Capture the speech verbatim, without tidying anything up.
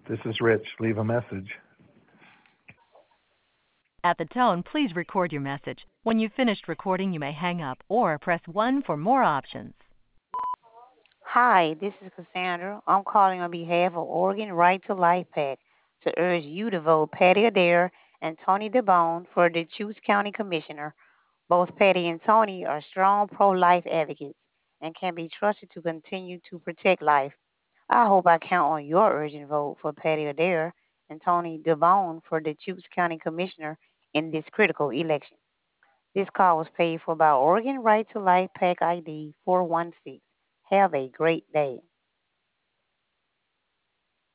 This is Rich. Leave a message. At the tone, please record your message. When you've finished recording, you may hang up or press one for more options. Hi, this is Cassandra. I'm calling on behalf of Oregon Right to Life PAC to urge you to vote Patty Adair and Tony DeBone for the Deschutes County Commissioner. Both Patty and Tony are strong pro-life advocates and can be trusted to continue to protect life. I hope I count on your urgent vote for Patty Adair and Tony DeBone for the Deschutes County Commissioner in this critical election. This call was paid for by Oregon Right to Life PAC I D four one six. Have a great day.